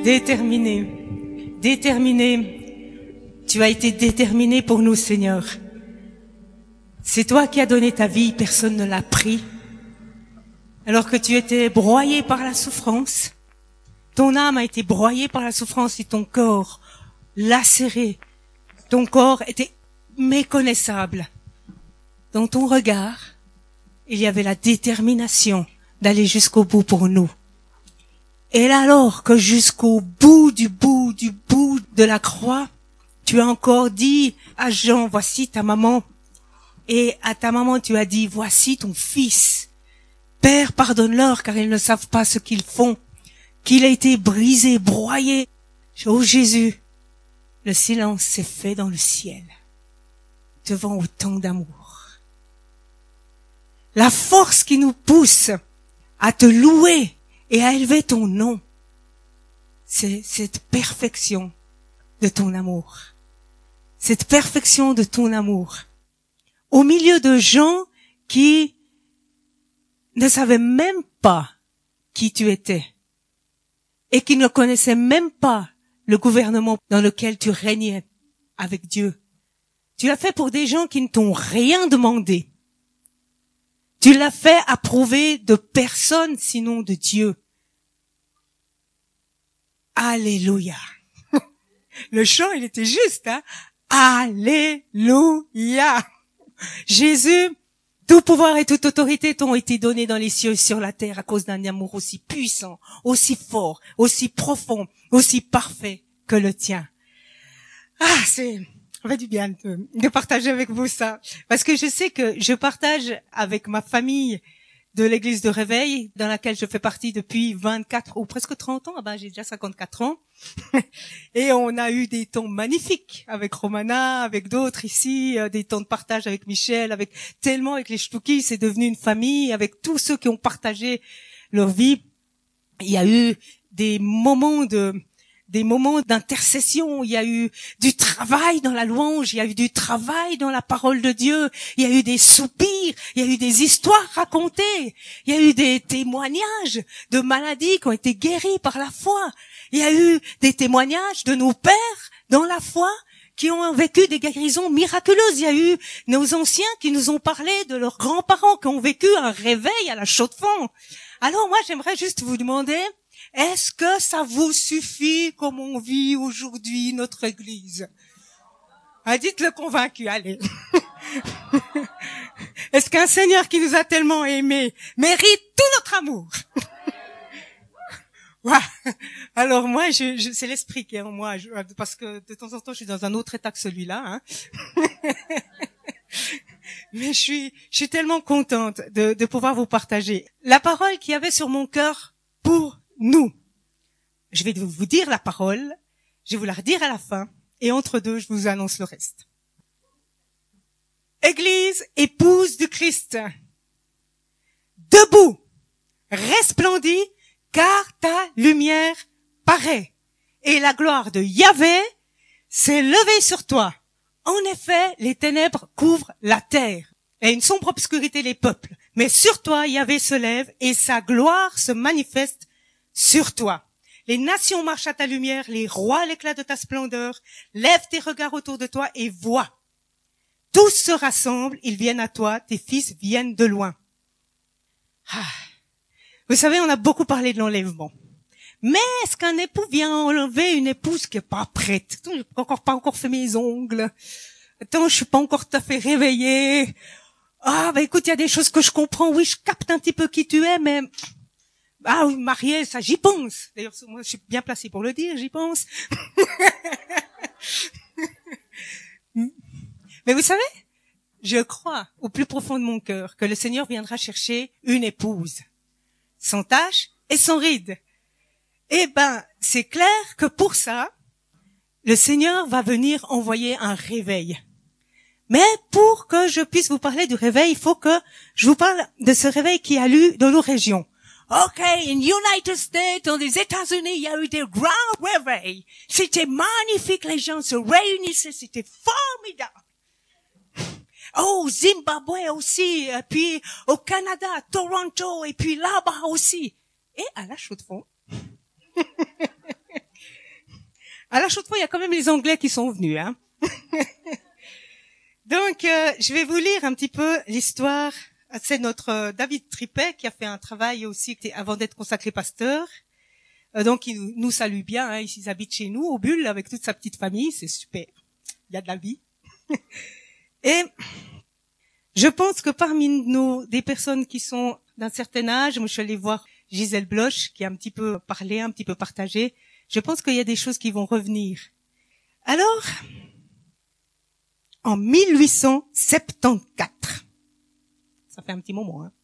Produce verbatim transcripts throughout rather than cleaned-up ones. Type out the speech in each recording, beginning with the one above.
Déterminé, déterminé. Tu as été déterminé pour nous, Seigneur. C'est toi qui as donné ta vie, personne ne l'a pris. Alors que tu étais broyé par la souffrance, ton âme a été broyée par la souffrance et ton corps lacéré. Ton corps était méconnaissable. Dans ton regard, il y avait la détermination d'aller jusqu'au bout pour nous. Et alors que jusqu'au bout du bout du bout de la croix, tu as encore dit à Jean, voici ta maman. Et à ta maman, tu as dit, voici ton fils. Père, pardonne-leur, car ils ne savent pas ce qu'ils font. Qu'il a été brisé, broyé. Oh Jésus, le silence s'est fait dans le ciel, devant autant d'amour. La force qui nous pousse à te louer et à élever ton nom, c'est cette perfection de ton amour. Cette perfection de ton amour. Au milieu de gens qui ne savaient même pas qui tu étais et qui ne connaissaient même pas le gouvernement dans lequel tu régnais avec Dieu. Tu l'as fait pour des gens qui ne t'ont rien demandé. Tu l'as fait approuver de personne sinon de Dieu. Alléluia. Le chant, il était juste, hein. Alléluia. Jésus, tout pouvoir et toute autorité t'ont été donnés dans les cieux et sur la terre à cause d'un amour aussi puissant, aussi fort, aussi profond, aussi parfait que le tien. Ah, c'est, ça fait du bien de, de partager avec vous ça. Parce que je sais que je partage avec ma famille de l'église de Réveil, dans laquelle je fais partie depuis vingt-quatre ou presque trente ans. Ah ben, j'ai déjà cinquante-quatre ans. Et on a eu des temps magnifiques avec Romana, avec d'autres ici, des temps de partage avec Michel, avec tellement avec les Ch'touki, c'est devenu une famille, avec tous ceux qui ont partagé leur vie. Il y a eu des moments de des moments d'intercession, il y a eu du travail dans la louange, il y a eu du travail dans la parole de Dieu, il y a eu des soupirs, il y a eu des histoires racontées, il y a eu des témoignages de maladies qui ont été guéries par la foi, il y a eu des témoignages de nos pères dans la foi qui ont vécu des guérisons miraculeuses, il y a eu nos anciens qui nous ont parlé de leurs grands-parents qui ont vécu un réveil à la Chaux-de-Fonds. Alors moi j'aimerais juste vous demander, est-ce que ça vous suffit comme on vit aujourd'hui notre église? Ah, dites-le convaincu, allez. Est-ce qu'un Seigneur qui nous a tellement aimés mérite tout notre amour? Ouais. Alors moi, je, je, c'est l'esprit qui est en moi, je, parce que de temps en temps, je suis dans un autre état que celui-là. Hein. Mais je suis, je suis tellement contente de, de pouvoir vous partager la parole qu'il y avait sur mon cœur pour nous. Je vais vous dire la parole, je vais vous la redire à la fin, et entre deux, je vous annonce le reste. Église, épouse du Christ, debout, resplendis, car ta lumière paraît, et la gloire de Yahvé s'est levée sur toi. En effet, les ténèbres couvrent la terre, et une sombre obscurité les peuples. Mais sur toi, Yahvé se lève, et sa gloire se manifeste sur toi. Les nations marchent à ta lumière, les rois à l'éclat de ta splendeur. Lève tes regards autour de toi et vois. Tous se rassemblent, ils viennent à toi, tes fils viennent de loin. Ah. Vous savez, on a beaucoup parlé de l'enlèvement. Mais est-ce qu'un époux vient enlever une épouse qui est pas prête? Attends, je n'ai encore pas encore fait mes ongles. Attends, je suis pas encore tout à fait réveillée. Ah, bah écoute, il y a des choses que je comprends. Oui, je capte un petit peu qui tu es, mais ah oui, mariée, ça, j'y pense. D'ailleurs, moi, je suis bien placée pour le dire, j'y pense. Mais vous savez, je crois au plus profond de mon cœur que le Seigneur viendra chercher une épouse, sans tache et sans ride. Eh ben, c'est clair que pour ça, le Seigneur va venir envoyer un réveil. Mais pour que je puisse vous parler du réveil, il faut que je vous parle de ce réveil qui a lieu dans nos régions. OK, in United States, dans les États-Unis, il y a eu des grands réveils. C'était magnifique, les gens se réunissaient, c'était formidable. Oh, Zimbabwe aussi, et puis au Canada, Toronto, et puis là-bas aussi. Et à la Chaux-de-Fonds, À la Chaux-de-Fonds, il y a quand même les Anglais qui sont venus, hein. Donc, euh, je vais vous lire un petit peu l'histoire. C'est notre euh, David Tripet qui a fait un travail aussi avant d'être consacré pasteur. Euh, donc, il nous salue bien. Hein, ils habitent chez nous, au Bulle, avec toute sa petite famille. C'est super. Il y a de la vie. Et je pense que parmi nous, des personnes qui sont d'un certain âge, moi je suis allée voir Gisèle Bloch, qui a un petit peu parlé, un petit peu partagé. Je pense qu'il y a des choses qui vont revenir. Alors, en mille huit cent soixante-quatorze, ça fait un petit moment, hein.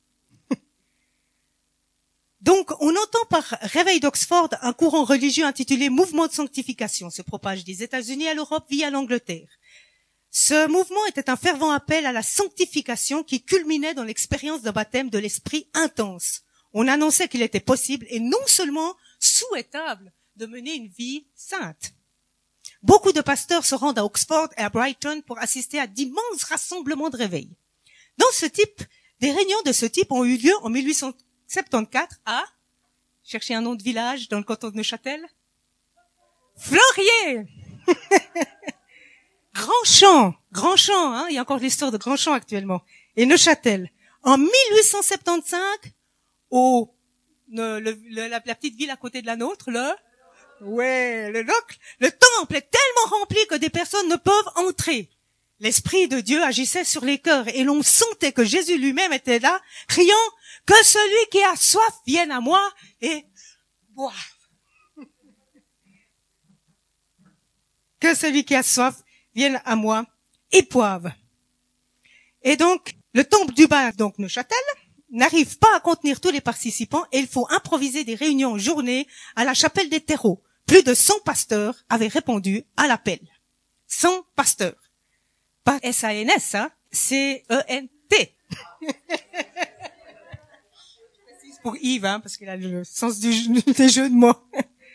Donc, on entend par Réveil d'Oxford un courant religieux intitulé Mouvement de sanctification, se propage des États-Unis à l'Europe via l'Angleterre. Ce mouvement était un fervent appel à la sanctification qui culminait dans l'expérience d'un baptême de l'esprit intense. On annonçait qu'il était possible et non seulement souhaitable de mener une vie sainte. Beaucoup de pasteurs se rendent à Oxford et à Brighton pour assister à d'immenses rassemblements de réveil. Dans ce type, des réunions de ce type ont eu lieu en mille huit cent soixante-quatorze à, cherchez un nom de village dans le canton de Neuchâtel, Florier. Grand-Champ, Grand-Champ, hein, il y a encore l'histoire de Grand-Champ actuellement, et Neuchâtel. En mille huit cent soixante-quinze, au, le, le, la, la petite ville à côté de la nôtre, le, ouais, le locle, le temple est tellement rempli que des personnes ne peuvent entrer. L'Esprit de Dieu agissait sur les cœurs et l'on sentait que Jésus lui-même était là, criant que celui qui a soif vienne à moi et boive. Que celui qui a soif vienne à moi et boive. Et donc, le temple du bas, donc Neuchâtel, n'arrive pas à contenir tous les participants et il faut improviser des réunions en journée à la chapelle des terreaux. Plus de cent pasteurs avaient répondu à l'appel. cent pasteurs. Pas S A N S, hein, C E N T. Pour Yves, hein, parce qu'il a le sens du, des jeux de mots.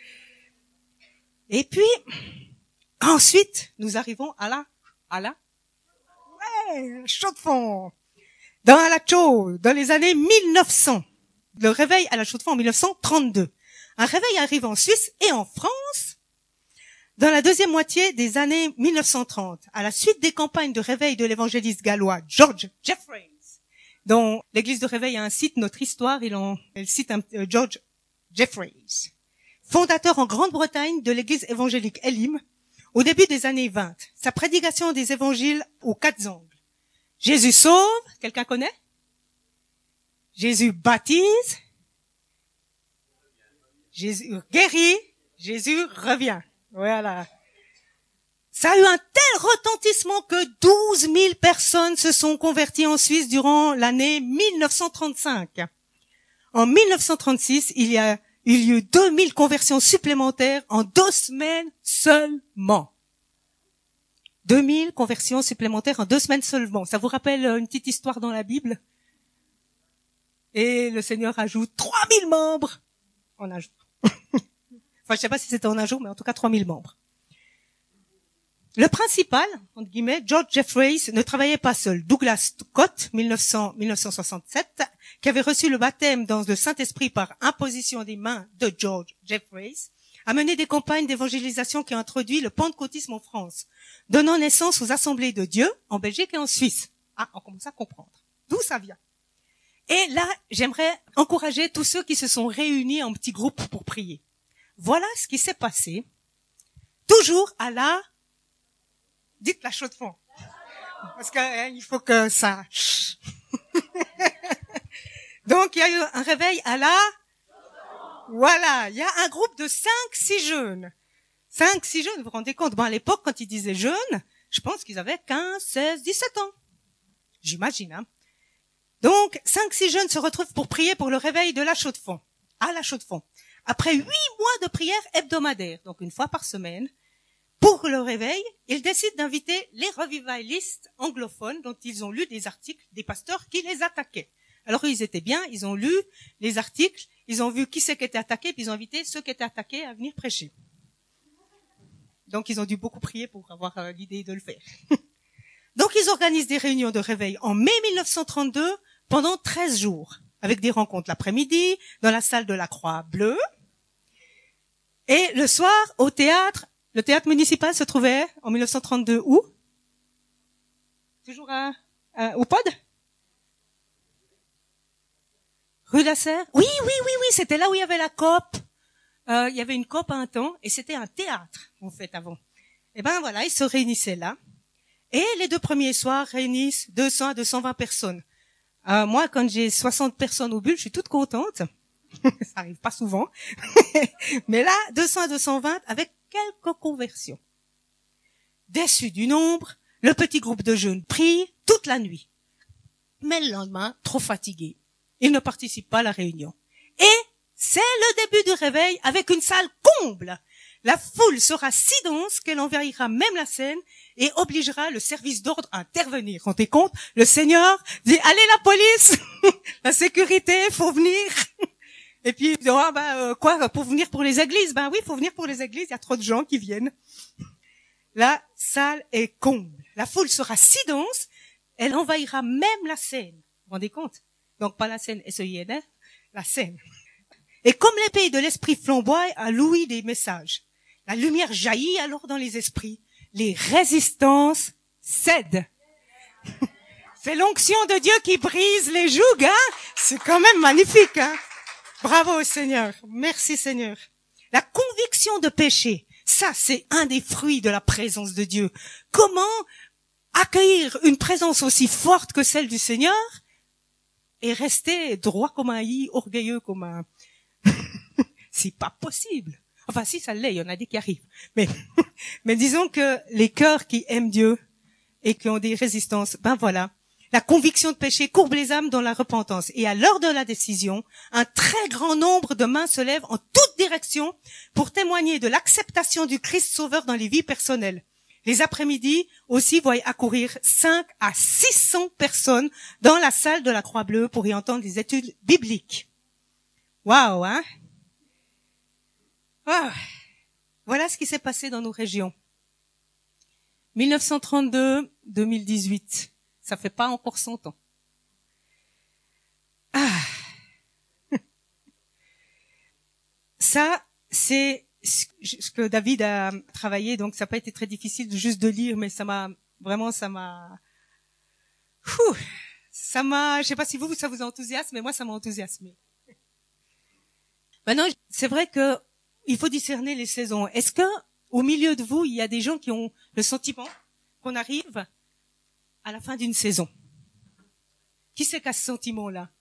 Et puis, ensuite, nous arrivons à la, à la, ouais, Chaux-de-Fonds. Dans la Chaux, dans les années mille neuf cents. Le réveil à la Chaux-de-Fonds en mille neuf cent trente-deux. Un réveil arrive en Suisse et en France dans la deuxième moitié des années mille neuf cent trente, à la suite des campagnes de réveil de l'évangéliste gallois George Jeffreys, dont l'église de réveil a un site, Notre Histoire, il en, elle cite un, euh, George Jeffreys, fondateur en Grande-Bretagne de l'église évangélique Elim, au début des années vingt. Sa prédication des évangiles aux quatre angles. Jésus sauve, quelqu'un connaît? Jésus baptise, Jésus guérit, Jésus revient. Voilà. Ça a eu un tel retentissement que douze mille personnes se sont converties en Suisse durant l'année mille neuf cent trente-cinq. En mille neuf cent trente-six, il y a eu lieu deux mille conversions supplémentaires en deux semaines seulement. deux mille conversions supplémentaires en deux semaines seulement. Ça vous rappelle une petite histoire dans la Bible? Et le Seigneur ajoute trois mille membres en un jour. Enfin, je sais pas si c'était en un jour, mais en tout cas trois mille membres. Le principal, entre guillemets, George Jeffreys, ne travaillait pas seul. Douglas Scott, mille neuf cents à mille neuf cent soixante-sept, qui avait reçu le baptême dans le Saint-Esprit par imposition des mains de George Jeffreys, a mené des campagnes d'évangélisation qui ont introduit le pentecôtisme en France, donnant naissance aux assemblées de Dieu en Belgique et en Suisse. Ah, on commence à comprendre d'où ça vient. Et là, j'aimerais encourager tous ceux qui se sont réunis en petits groupes pour prier. Voilà ce qui s'est passé, toujours à la, dites la Chaux-de-Fonds, parce que hein, il faut que ça. Donc il y a eu un réveil à la, voilà, il y a un groupe de cinq, six jeunes, cinq, six jeunes. Vous vous rendez compte? Bon, à l'époque, quand ils disaient jeunes, je pense qu'ils avaient quinze, seize, dix-sept ans, j'imagine. Hein. Donc cinq, six jeunes se retrouvent pour prier pour le réveil de la Chaux-de-Fonds, à la Chaux-de-Fonds. Après huit mois de prière hebdomadaire, donc une fois par semaine, pour le réveil, ils décident d'inviter les revivalistes anglophones dont ils ont lu des articles des pasteurs qui les attaquaient. Alors ils étaient bien, ils ont lu les articles, ils ont vu qui c'est qui était attaqué, puis ils ont invité ceux qui étaient attaqués à venir prêcher. Donc ils ont dû beaucoup prier pour avoir euh, l'idée de le faire. Donc ils organisent des réunions de réveil en mai mille neuf cent trente-deux pendant treize jours, avec des rencontres l'après-midi dans la salle de la Croix Bleue, et le soir au théâtre Le théâtre municipal se trouvait en mille neuf cent trente-deux où? Toujours à, à au Pod? Rue de la Serre? Oui, oui, oui, oui, c'était là où il y avait la coop. Euh, il y avait une coop à un temps et c'était un théâtre, en fait, avant. Et ben voilà, ils se réunissaient là. Et les deux premiers soirs réunissent deux cents à deux cent vingt personnes. Euh, moi, quand j'ai soixante personnes au bulle, je suis toute contente. Ça arrive pas souvent. Mais là, deux cents à deux cent vingt avec quelques conversions. Déçus du nombre, le petit groupe de jeunes prie toute la nuit. Mais le lendemain, trop fatigués, ils ne participent pas à la réunion. Et c'est le début du réveil avec une salle comble. La foule sera si dense qu'elle envahira même la scène et obligera le service d'ordre à intervenir. Rendez compte, le Seigneur dit « Allez la police, la sécurité, faut venir !» Et puis, il dit « Ah ben euh, quoi, pour venir pour les églises ?» Ben oui, faut venir pour les églises, il y a trop de gens qui viennent. La salle est comble. La foule sera si dense, elle envahira même la scène. Vous vous rendez compte? Donc pas la scène S E I N F, la scène. Et comme l'épée de l'esprit flamboie a l'ouïe des messages, la lumière jaillit alors dans les esprits. Les résistances cèdent. C'est l'onction de Dieu qui brise les jougs, hein? C'est quand même magnifique, hein? Bravo Seigneur. Merci Seigneur. La conviction de péché, ça c'est un des fruits de la présence de Dieu. Comment accueillir une présence aussi forte que celle du Seigneur et rester droit comme un i, orgueilleux comme un... C'est pas possible. Enfin, si, ça l'est, il y en a des qui arrivent. Mais, mais disons que les cœurs qui aiment Dieu et qui ont des résistances, ben voilà. La conviction de péché courbe les âmes dans la repentance. Et à l'heure de la décision, un très grand nombre de mains se lèvent en toutes directions pour témoigner de l'acceptation du Christ Sauveur dans les vies personnelles. Les après-midi aussi voient accourir cinq à six cents personnes dans la salle de la Croix-Bleue pour y entendre des études bibliques. Waouh, hein? Ah, voilà ce qui s'est passé dans nos régions. mille neuf cent trente-deux à deux mille dix-huit. Ça fait pas encore cent ans. Ah. Ça, c'est ce que David a travaillé, donc ça n'a pas été très difficile de juste de lire, mais ça m'a, vraiment, ça m'a, Ouh, ça m'a, je sais pas si vous, ça vous enthousiasme, mais moi, ça m'a enthousiasmé. Maintenant, c'est vrai que il faut discerner les saisons. Est-ce que, au milieu de vous, il y a des gens qui ont le sentiment qu'on arrive à la fin d'une saison? Qui c'est qui a ce sentiment-là?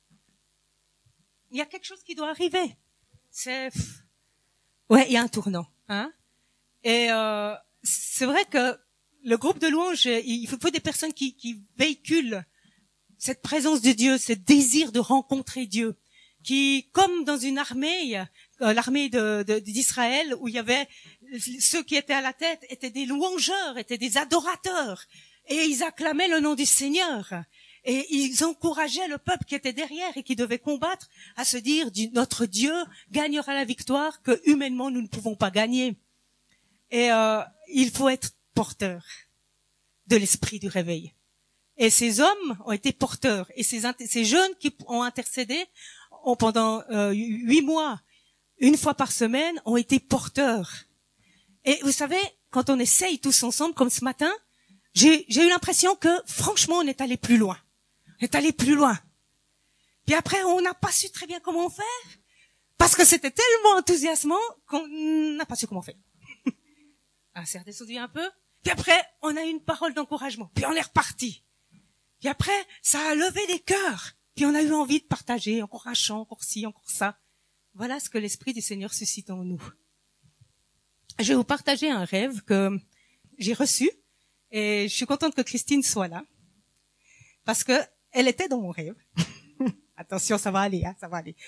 Il y a quelque chose qui doit arriver. C'est, ouais, il y a un tournant, hein. Et euh, c'est vrai que le groupe de louanges, il faut des personnes qui, qui véhiculent cette présence de Dieu, ce désir de rencontrer Dieu, qui, comme dans une armée, euh, l'armée de, de, d'Israël, où il y avait ceux qui étaient à la tête, étaient des louangeurs, étaient des adorateurs, et ils acclamaient le nom du Seigneur. Et ils encourageaient le peuple qui était derrière et qui devait combattre à se dire « Notre Dieu gagnera la victoire que humainement nous ne pouvons pas gagner ». Et euh, il faut être porteur de l'esprit du réveil. Et ces hommes ont été porteurs. Et ces, ces jeunes qui ont intercédé ont, pendant euh, huit mois, une fois par semaine, ont été porteurs. Et vous savez, quand on essaye tous ensemble, comme ce matin, j'ai, j'ai eu l'impression que, franchement, on est allé plus loin. On est allé plus loin. Puis après, on n'a pas su très bien comment faire, parce que c'était tellement enthousiasmant qu'on n'a pas su comment faire. Ah, c'est redescendu un peu. Puis après, on a eu une parole d'encouragement. Puis on est reparti. Puis après, ça a levé les cœurs. Puis on a eu envie de partager encore un chant, encore ci, encore ça. Voilà ce que l'Esprit du Seigneur suscite en nous. Je vais vous partager un rêve que j'ai reçu. Et je suis contente que Christine soit là. Parce que elle était dans mon rêve. Attention, ça va aller, hein, ça va aller.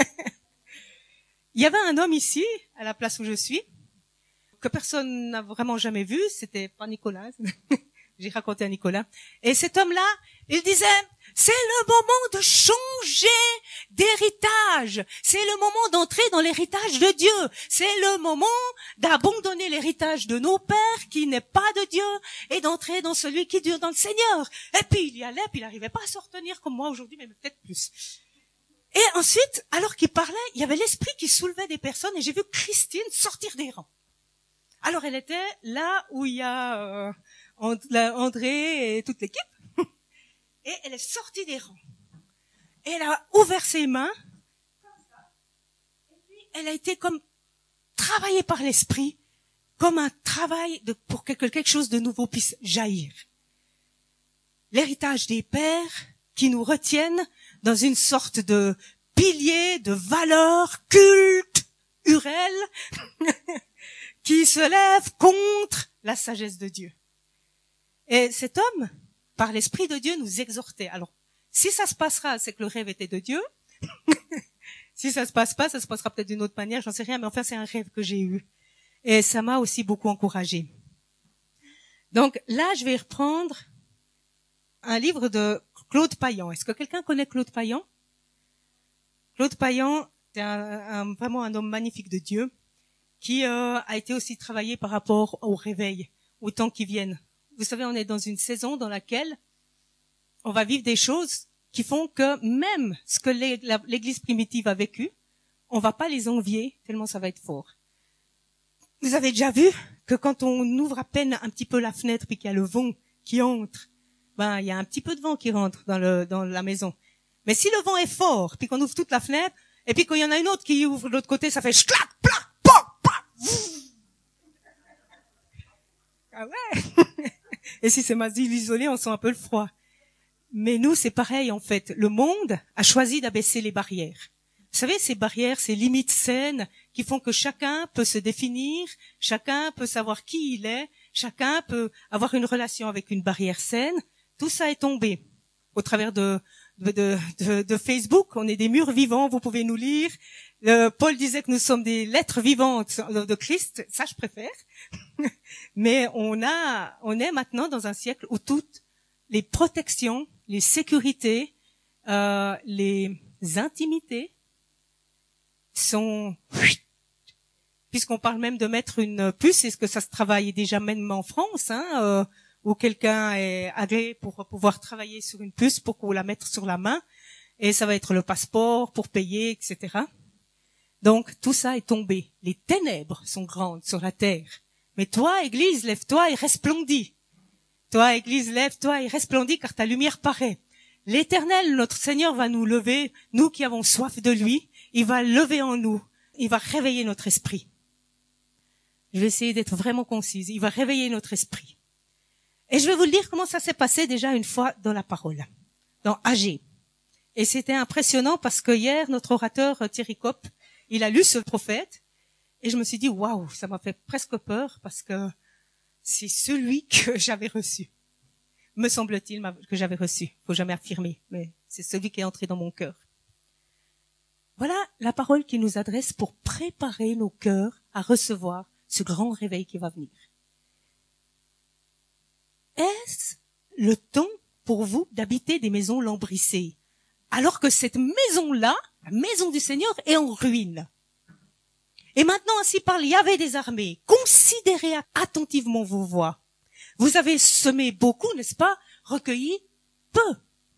Il y avait un homme ici, à la place où je suis, que personne n'a vraiment jamais vu. C'était pas Nicolas. J'ai raconté à Nicolas. Et cet homme-là, il disait, c'est le moment de changer d'héritage. C'est le moment d'entrer dans l'héritage de Dieu. C'est le moment d'abandonner l'héritage de nos pères qui n'est pas de Dieu et d'entrer dans celui qui dure dans le Seigneur. Et puis il y allait, puis il n'arrivait pas à se retenir comme moi aujourd'hui, mais peut-être plus. Et ensuite, alors qu'il parlait, il y avait l'esprit qui soulevait des personnes et j'ai vu Christine sortir des rangs. Alors elle était là où il y a euh, And- la- André et toute l'équipe. Et elle est sortie des rangs. Et elle a ouvert ses mains. Et puis elle a été comme travaillée par l'esprit, comme un travail de, pour que quelque chose de nouveau puisse jaillir. L'héritage des pères qui nous retiennent dans une sorte de pilier de valeurs culturelles qui se lève contre la sagesse de Dieu. Et cet homme, par l'Esprit de Dieu, nous exhortait. Alors, si ça se passera, c'est que le rêve était de Dieu. Si ça se passe pas, ça se passera peut-être d'une autre manière, j'en sais rien, mais enfin, c'est un rêve que j'ai eu. Et ça m'a aussi beaucoup encouragée. Donc là, je vais reprendre un livre de Claude Payan. Est-ce que quelqu'un connaît Claude Payan? Claude Payan, c'est un, un, vraiment un homme magnifique de Dieu qui euh, a été aussi travaillé par rapport au réveil, au temps qui viennent. Vous savez, on est dans une saison dans laquelle on va vivre des choses qui font que même ce que l'Église primitive a vécu, on va pas les envier tellement ça va être fort. Vous avez déjà vu que quand on ouvre à peine un petit peu la fenêtre puis qu'il y a le vent qui entre, ben il y a un petit peu de vent qui rentre dans le dans la maison. Mais si le vent est fort puis qu'on ouvre toute la fenêtre et puis quand il y en a une autre qui ouvre de l'autre côté, ça fait schlac, plac, poc, poc. Ah ouais. Et si c'est mal isolé, on sent un peu le froid. Mais nous, c'est pareil en fait. Le monde a choisi d'abaisser les barrières. Vous savez, ces barrières, ces limites saines qui font que chacun peut se définir, chacun peut savoir qui il est, chacun peut avoir une relation avec une barrière saine. Tout ça est tombé au travers de, de, de, de, de Facebook. On est des murs vivants, vous pouvez nous lire. Euh, Paul disait que nous sommes des lettres vivantes de Christ. Ça, je préfère. Mais on a, on est maintenant dans un siècle où toutes les protections, les sécurités, euh, les intimités sont, puisqu'on parle même de mettre une puce, est-ce que ça se travaille déjà même en France, hein, euh, où quelqu'un est agréé pour pouvoir travailler sur une puce pour qu'on la mette sur la main, et ça va être le passeport pour payer, et cetera. Donc tout ça est tombé. Les ténèbres sont grandes sur la terre. Mais toi, Église, lève-toi et resplendis. Toi, Église, lève-toi et resplendis, car ta lumière paraît. L'Éternel, notre Seigneur, va nous lever, nous qui avons soif de lui. Il va lever en nous. Il va réveiller notre esprit. Je vais essayer d'être vraiment concise. Il va réveiller notre esprit. Et je vais vous le dire comment ça s'est passé déjà une fois dans la parole, dans Agé. Et c'était impressionnant parce que hier, notre orateur Thierry Kopp, il a lu ce prophète. Et je me suis dit, waouh, ça m'a fait presque peur parce que c'est celui que j'avais reçu. Me semble-t-il que j'avais reçu. Faut jamais affirmer, mais c'est celui qui est entré dans mon cœur. Voilà la parole qu'il nous adresse pour préparer nos cœurs à recevoir ce grand réveil qui va venir. Est-ce le temps pour vous d'habiter des maisons lambrissées, alors que cette maison-là, la maison du Seigneur, est en ruine? Et maintenant, ainsi parle Yahvé des armées. Considérez attentivement vos voies. Vous avez semé beaucoup, n'est-ce pas? Recueilli peu.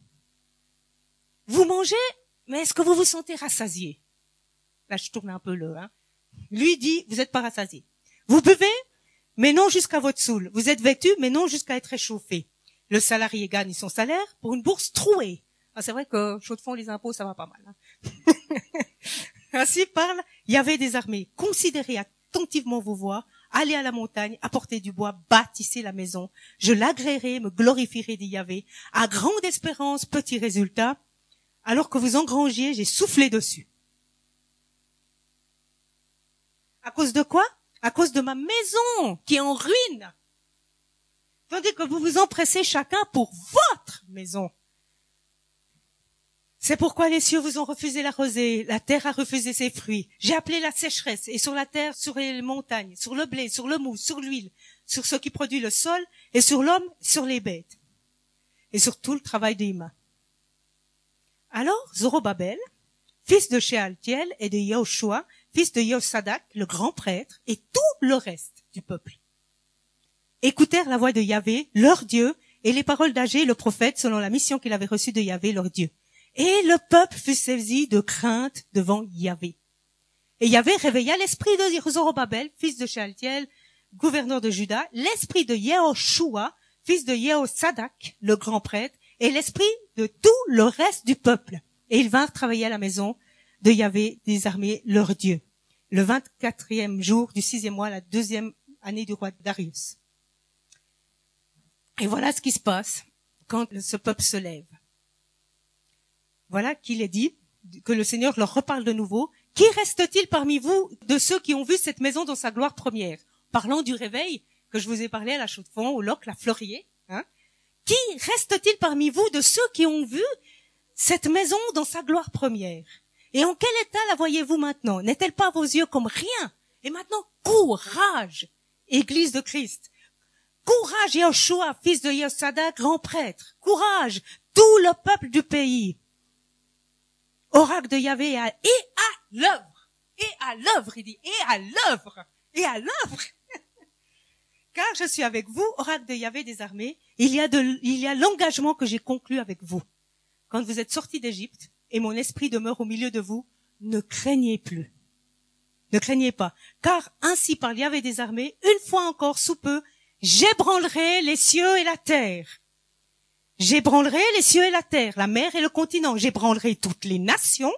Vous mangez, mais est-ce que vous vous sentez rassasié? Là, je tourne un peu le, hein. Lui dit, vous n'êtes pas rassasié. Vous buvez, mais non jusqu'à votre soul. Vous êtes vêtu, mais non jusqu'à être réchauffé. Le salarié gagne son salaire pour une bourse trouée. Ah, c'est vrai que chaud de fond, les impôts, ça va pas mal, hein. Ainsi parle Yahvé des armées. Considérez attentivement vos voies, allez à la montagne, apportez du bois, bâtissez la maison. Je l'agréerai, me glorifierai, dit Yahvé. À grande espérance, petit résultat. Alors que vous engrangiez, j'ai soufflé dessus. À cause de quoi? À cause de ma maison qui est en ruine. Tandis que vous vous empressez chacun pour votre maison. C'est pourquoi les cieux vous ont refusé la rosée, la terre a refusé ses fruits. J'ai appelé la sécheresse, et sur la terre, sur les montagnes, sur le blé, sur le mou, sur l'huile, sur ce qui produit le sol, et sur l'homme, sur les bêtes, et sur tout le travail des mains. Alors, Zorobabel, fils de Shealtiel et de Yahushua, fils de Yosadak, le grand prêtre, et tout le reste du peuple, écoutèrent la voix de Yahvé, leur Dieu, et les paroles d'Agé, le prophète, selon la mission qu'il avait reçue de Yahvé, leur Dieu. Et le peuple fut saisi de crainte devant Yahvé. Et Yahvé réveilla l'esprit de Zorobabel, fils de Shealtiel, gouverneur de Juda, l'esprit de Yehoshua, fils de Yehosadak, le grand prêtre, et l'esprit de tout le reste du peuple. Et ils vinrent travailler à la maison de Yahvé des armées, leur Dieu, le vingt-quatrième jour du sixième mois, la deuxième année du roi Darius. Et voilà ce qui se passe quand ce peuple se lève. Voilà qu'il est dit, que le Seigneur leur reparle de nouveau. Qui reste-t-il parmi vous de ceux qui ont vu cette maison dans sa gloire première? Parlant du réveil que je vous ai parlé à la Chaux-de-Fonds, au Loc, la Fleurier. Hein? Qui reste-t-il parmi vous de ceux qui ont vu cette maison dans sa gloire première? Et en quel état la voyez-vous maintenant? N'est-elle pas à vos yeux comme rien? Et maintenant, courage, Église de Christ. Courage, Yehoshua, fils de Yehosadak, grand prêtre. Courage, tout le peuple du pays. Oracle de Yahvé et à, et à l'œuvre. Et à l'œuvre, il dit. Et à l'œuvre. Et à l'œuvre. Car je suis avec vous, oracle de Yahvé des armées. Il y a de, il y a l'engagement que j'ai conclu avec vous. Quand vous êtes sortis d'Égypte et mon esprit demeure au milieu de vous, ne craignez plus. Ne craignez pas. Car ainsi parle Yahvé des armées, une fois encore sous peu, j'ébranlerai les cieux et la terre. J'ébranlerai les cieux et la terre, la mer et le continent. J'ébranlerai toutes les nations.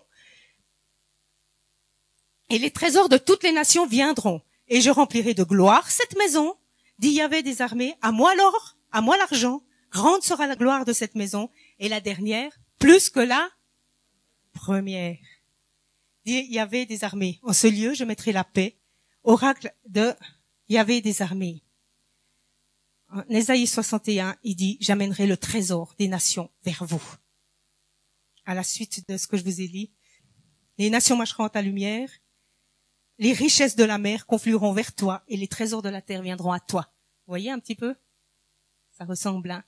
Et les trésors de toutes les nations viendront. Et je remplirai de gloire cette maison, dit Yahvé des armées. À moi l'or, à moi l'argent. Grande sera la gloire de cette maison. Et la dernière, plus que la première. Dit Yahvé des armées. En ce lieu, je mettrai la paix. Oracle de Yahvé des armées. En Ésaïe soixante et un, il dit, j'amènerai le trésor des nations vers vous. À la suite de ce que je vous ai dit, les nations marcheront à ta lumière, les richesses de la mer conflueront vers toi et les trésors de la terre viendront à toi. Vous voyez un petit peu? Ça ressemble, hein?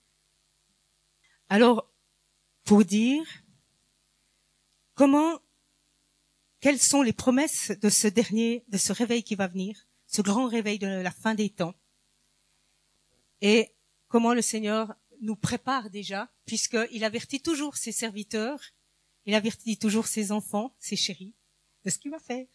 Alors, pour dire comment, quelles sont les promesses de ce dernier, de ce réveil qui va venir, ce grand réveil de la fin des temps, et comment le Seigneur nous prépare déjà, puisqu'il avertit toujours ses serviteurs, il avertit toujours ses enfants, ses chéris, de ce qu'il va faire.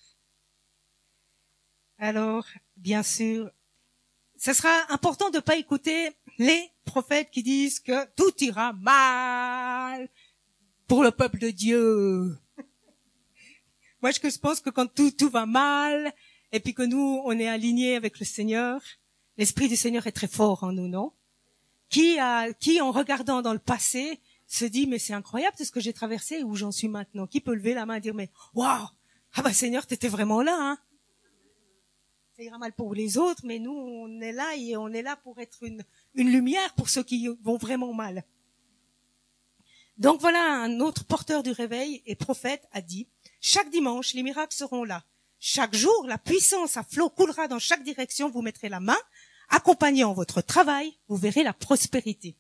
Alors, bien sûr, ce sera important de ne pas écouter les prophètes qui disent que tout ira mal pour le peuple de Dieu. Moi, je pense que quand tout, tout va mal, et puis que nous, on est alignés avec le Seigneur, l'Esprit du Seigneur est très fort en nous, non? Qui a, qui en regardant dans le passé se dit, mais c'est incroyable tout ce que j'ai traversé et où j'en suis maintenant. Qui peut lever la main et dire, mais waouh, ah bah Seigneur, t'étais vraiment là, hein? Ça ira mal pour les autres, mais nous, on est là et on est là pour être une, une lumière pour ceux qui vont vraiment mal. Donc voilà, un autre porteur du réveil et prophète a dit, chaque dimanche, les miracles seront là. Chaque jour, la puissance à flot coulera dans chaque direction, vous mettrez la main, accompagnant votre travail, vous verrez la prospérité.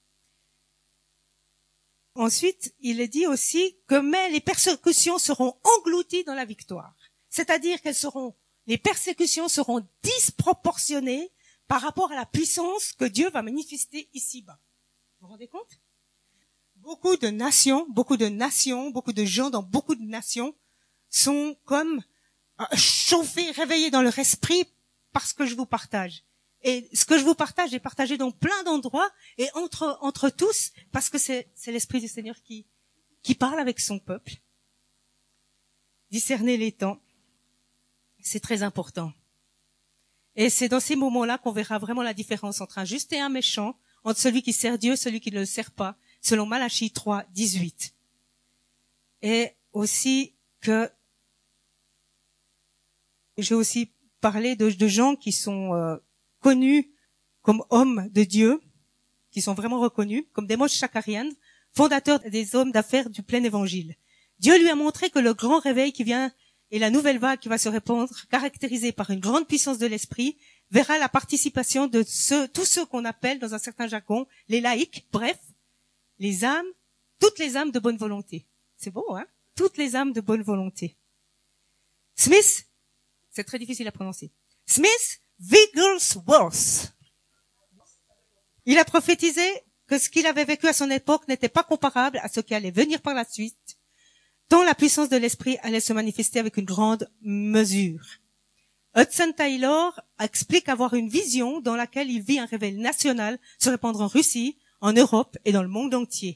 Ensuite, il est dit aussi que mais les persécutions seront englouties dans la victoire. C'est-à-dire qu'elles seront, les persécutions seront disproportionnées par rapport à la puissance que Dieu va manifester ici-bas. Vous vous rendez compte? Beaucoup de nations, beaucoup de nations, beaucoup de gens dans beaucoup de nations sont comme chauffés, réveillés dans leur esprit parce que je vous partage. Et ce que je vous partage est partagé dans plein d'endroits et entre entre tous parce que c'est c'est l'Esprit du Seigneur qui qui parle avec son peuple. Discerner les temps, c'est très important. Et c'est dans ces moments-là qu'on verra vraiment la différence entre un juste et un méchant, entre celui qui sert Dieu et celui qui ne le sert pas, selon Malachie trois, dix-huit. Et aussi que j'ai aussi parlé de, de gens qui sont euh, connus comme hommes de Dieu, qui sont vraiment reconnus, comme Demos Shakarian, fondateur des hommes d'affaires du plein évangile. Dieu lui a montré que le grand réveil qui vient et la nouvelle vague qui va se répandre, caractérisée par une grande puissance de l'esprit, verra la participation de ceux, tous ceux qu'on appelle dans un certain jargon les laïcs, bref, les âmes, toutes les âmes de bonne volonté. C'est beau, hein? Toutes les âmes de bonne volonté. Smith, c'est très difficile à prononcer. Smith Wigglesworth. Il a prophétisé que ce qu'il avait vécu à son époque n'était pas comparable à ce qui allait venir par la suite, tant la puissance de l'esprit allait se manifester avec une grande mesure. Hudson Taylor explique avoir une vision dans laquelle il vit un réveil national se répandre en Russie, en Europe et dans le monde entier.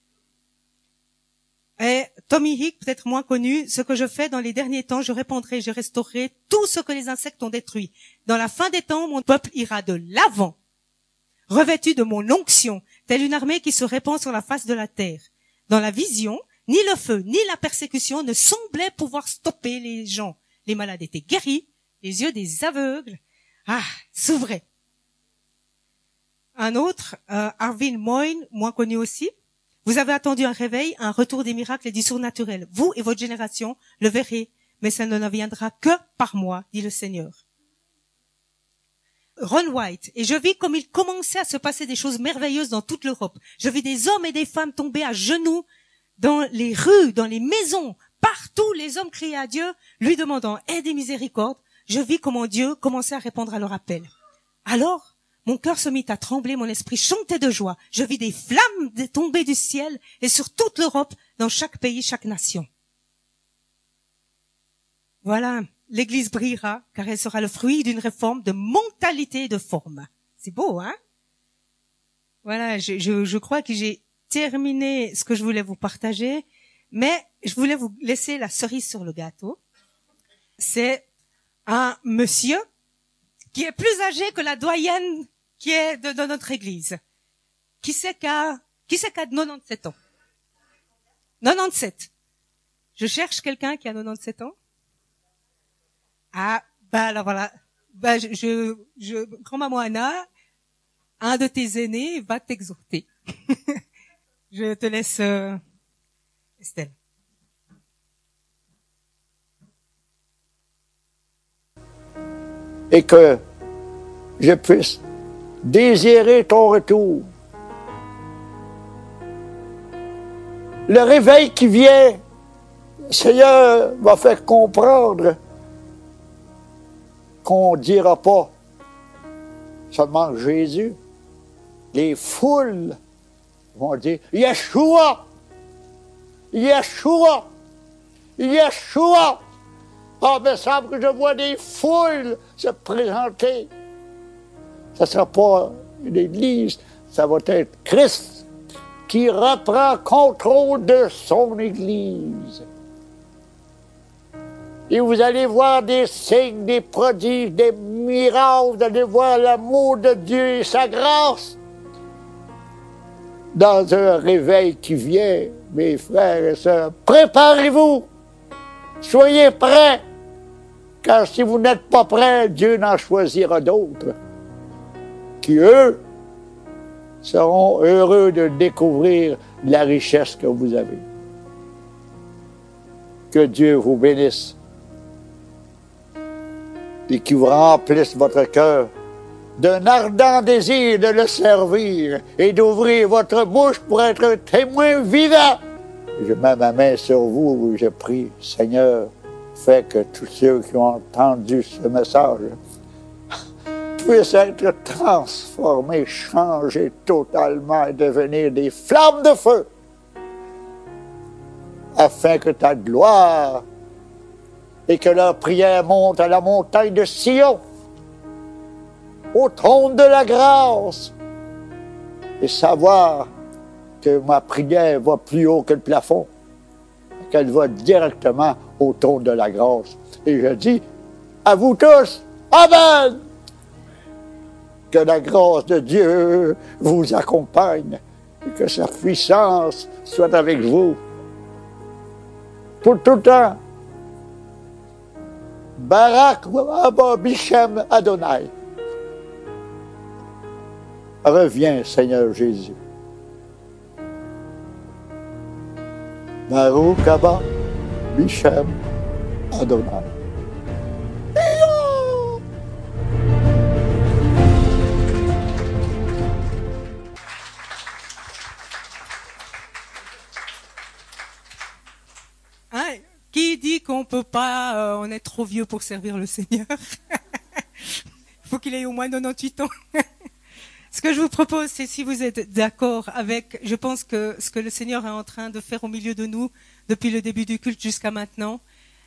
Et Tommy Hick, peut-être moins connu, ce que je fais dans les derniers temps, je répandrai, je restaurerai tout ce que les insectes ont détruit. Dans la fin des temps, mon peuple ira de l'avant, revêtu de mon onction, telle une armée qui se répand sur la face de la terre. Dans la vision, ni le feu, ni la persécution ne semblaient pouvoir stopper les gens. Les malades étaient guéris, les yeux des aveugles, ah, s'ouvraient. Un autre, euh, Arvin Moyne, moins connu aussi. Vous avez attendu un réveil, un retour des miracles et du surnaturel. Vous et votre génération le verrez, mais ça ne viendra que par moi, dit le Seigneur. Ron White, et je vis comme il commençait à se passer des choses merveilleuses dans toute l'Europe. Je vis des hommes et des femmes tomber à genoux dans les rues, dans les maisons, partout les hommes criaient à Dieu, lui demandant aide et miséricorde. Je vis comment Dieu commençait à répondre à leur appel. Alors, mon cœur se mit à trembler, mon esprit chantait de joie. Je vis des flammes tomber du ciel et sur toute l'Europe, dans chaque pays, chaque nation. Voilà, l'Église brillera, car elle sera le fruit d'une réforme de mentalité et de forme. C'est beau, hein? Voilà, je, je, je crois que j'ai terminé ce que je voulais vous partager, mais je voulais vous laisser la cerise sur le gâteau. C'est un monsieur qui est plus âgé que la doyenne qui est de, de notre église. Qui c'est qu'à, qui c'est qu'à quatre-vingt-dix-sept ans? quatre-vingt-dix-sept. Je cherche quelqu'un qui a quatre-vingt-dix-sept ans. Ah, bah alors voilà. Bah, je, je, je grand-maman Anna, un de tes aînés va t'exhorter. Je te laisse, euh, Estelle. Et que je puisse désirer ton retour. Le réveil qui vient, le Seigneur va faire comprendre qu'on ne dira pas seulement Jésus. Les foules vont dire Yeshua, Yeshua, Yeshua. Ah, mais il semble que je vois des foules se présenter. Ce ne sera pas une église, ça va être Christ qui reprend contrôle de son église. Et vous allez voir des signes, des prodiges, des miracles, vous allez voir l'amour de Dieu et sa grâce. Dans un réveil qui vient, mes frères et sœurs, préparez-vous, soyez prêts. Car si vous n'êtes pas prêts, Dieu n'en choisira d'autres, qui, eux, seront heureux de découvrir la richesse que vous avez. Que Dieu vous bénisse et qu'il vous remplisse votre cœur d'un ardent désir de le servir et d'ouvrir votre bouche pour être un témoin vivant. Je mets ma main sur vous et je prie, Seigneur, fais que tous ceux qui ont entendu ce message puissent être transformés, changés totalement et devenir des flammes de feu, afin que ta gloire et que leur prière monte à la montagne de Sion, au trône de la grâce, et savoir que ma prière va plus haut que le plafond, qu'elle va directement au trône de la grâce. Et je dis à vous tous, Amen! Que la grâce de Dieu vous accompagne et que sa puissance soit avec vous pour tout le temps. Barak Abba Bishem Adonai. Reviens, Seigneur Jésus. Baruch Abba Bishem Adonai. Hein? Qui dit qu'on peut pas, euh, on est trop vieux pour servir le Seigneur? Il faut qu'il ait au moins quatre-vingt-dix-huit ans. Ce que je vous propose, c'est si vous êtes d'accord avec, je pense que ce que le Seigneur est en train de faire au milieu de nous depuis le début du culte jusqu'à maintenant,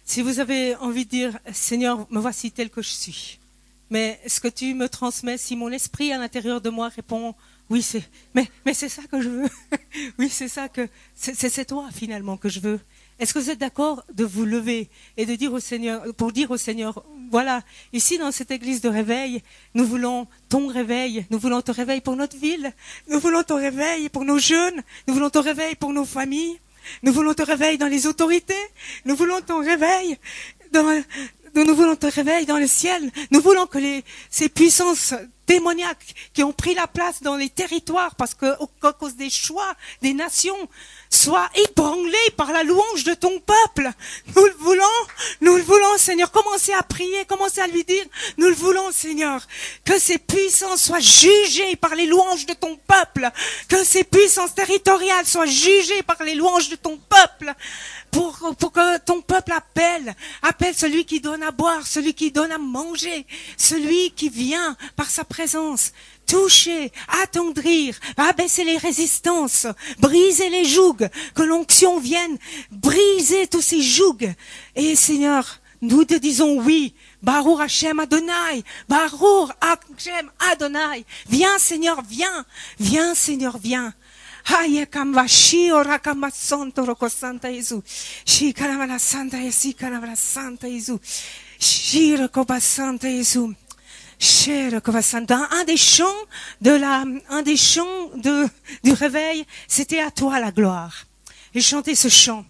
Si vous avez envie de dire, Seigneur, me voici tel que je suis. Mais ce que tu me transmets, si mon esprit à l'intérieur de moi répond, oui, c'est, mais, mais c'est ça que je veux. Oui, c'est ça que, c'est, c'est toi finalement que je veux. Est-ce que vous êtes d'accord de vous lever et de dire au Seigneur, pour dire au Seigneur, voilà, ici dans cette église de réveil, nous voulons ton réveil, nous voulons ton réveil pour notre ville, nous voulons ton réveil pour nos jeunes, nous voulons ton réveil pour nos familles, nous voulons ton réveil dans les autorités, nous voulons ton réveil dans, nous voulons ton réveil dans le ciel, nous voulons que les, ces puissances démoniaques qui ont pris la place dans les territoires parce que, à cause des choix des nations, soient ébranlés par la louange de ton peuple. Nous le voulons, nous le voulons, Seigneur. Commencez à prier, commencez à lui dire, nous le voulons, Seigneur. Que ces puissances soient jugées par les louanges de ton peuple. Que ces puissances territoriales soient jugées par les louanges de ton peuple. Pour, pour que ton peuple appelle, appelle celui qui donne à boire, celui qui donne à manger, celui qui vient par sa présence, toucher, attendrir, abaisser les résistances, briser les jougs, que l'onction vienne briser tous ces jougs. Et Seigneur, nous te disons oui, Baruch Hashem Adonai, Baruch Hashem Adonai, viens Seigneur, viens, viens Seigneur, viens. Aye kamba shi ora kamba santo roko santa Jésus. Shi kanamala santa Jésus, kanamala santa Jésus. Shi roko santa Jésus. Cher Kovasanta, un des chants de la, un des chants de, du réveil, c'était à toi la gloire. Et chanter ce chant.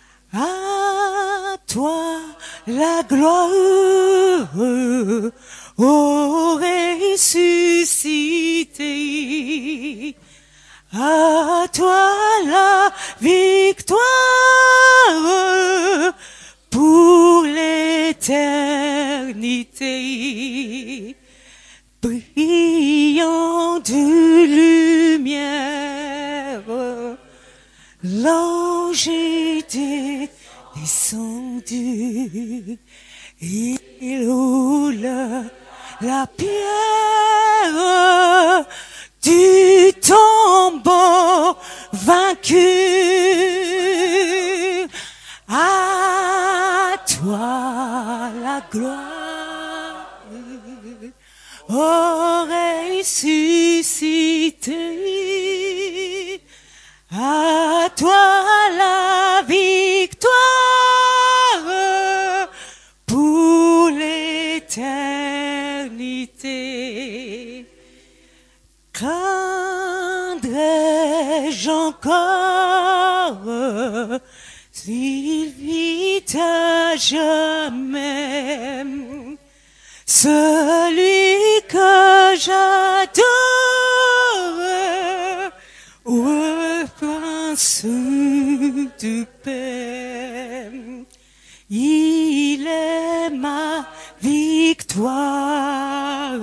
À toi la gloire, ô ressuscité. À toi la victoire pour l'éternité. Brillant de lumière, l'ange était descendu. Il roule la pierre du tombeau vaincu. À toi la gloire, ô ressuscité. À toi la victoire pour l'éternité. Craindrais-je encore s'il vit à jamais celui que j'adore, ô prince de paix, il est ma victoire,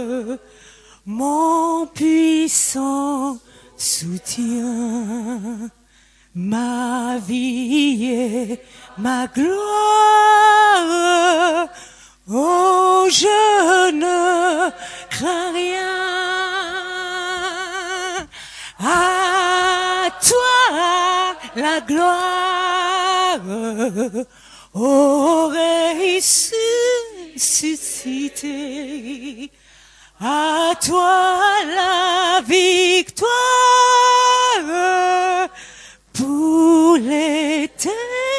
mon puissant soutien, ma vie et ma gloire. Oh, je ne crains rien. À toi la gloire, ô ressuscité. À toi la victoire pour l'éternité.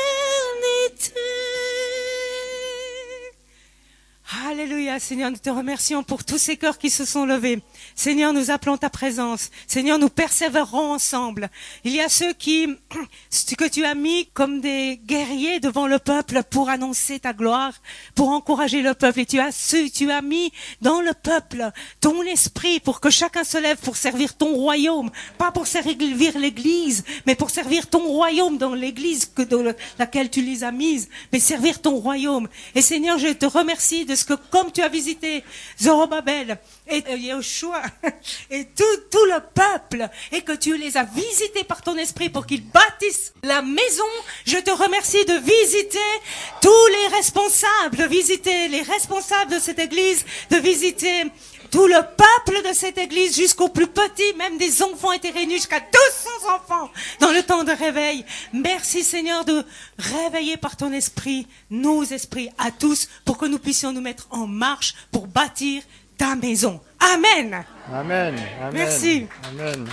Alléluia, Seigneur, nous te remercions pour tous ces cœurs qui se sont levés. Seigneur, nous appelons ta présence. Seigneur, nous persévérons ensemble. Il y a ceux qui, que tu as mis comme des guerriers devant le peuple pour annoncer ta gloire, pour encourager le peuple. Et tu as ceux, tu as mis dans le peuple ton esprit pour que chacun se lève pour servir ton royaume. Pas pour servir l'église, mais pour servir ton royaume dans l'église que dans laquelle tu les as mises, mais servir ton royaume. Et Seigneur, je te remercie de ce que comme tu as visité Zorobabel et Yeshua et tout, tout le peuple et que tu les as visités par ton esprit pour qu'ils bâtissent la maison, je te remercie de visiter tous les responsables, de visiter les responsables de cette église, de visiter Tout le peuple de cette église, jusqu'aux plus petits, même des enfants étaient réunis, jusqu'à deux cents enfants dans le temps de réveil. Merci Seigneur de réveiller par ton esprit nos esprits à tous pour que nous puissions nous mettre en marche pour bâtir ta maison. Amen. Amen. Amen. Merci. Amen.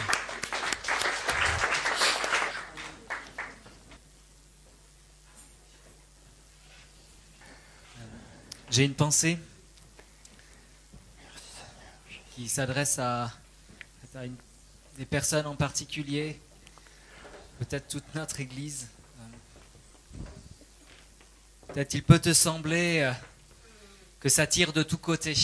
J'ai une pensée qui s'adresse à, à une, des personnes en particulier, peut-être toute notre Église. Peut-être il peut te sembler que ça tire de tous côtés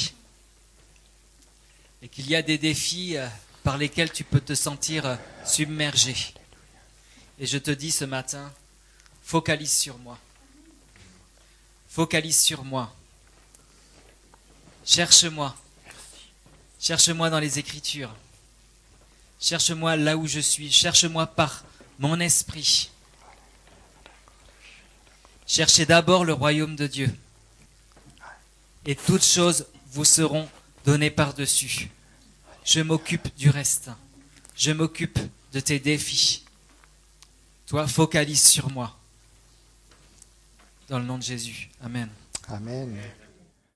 et qu'il y a des défis par lesquels tu peux te sentir submergé. Et je te dis ce matin, focalise sur moi. Focalise sur moi. Cherche-moi. Cherche-moi dans les Écritures. Cherche-moi là où je suis. Cherche-moi par mon esprit. Cherchez d'abord le royaume de Dieu. Et toutes choses vous seront données par-dessus. Je m'occupe du reste. Je m'occupe de tes défis. Toi, focalise sur moi. Dans le nom de Jésus. Amen. Amen.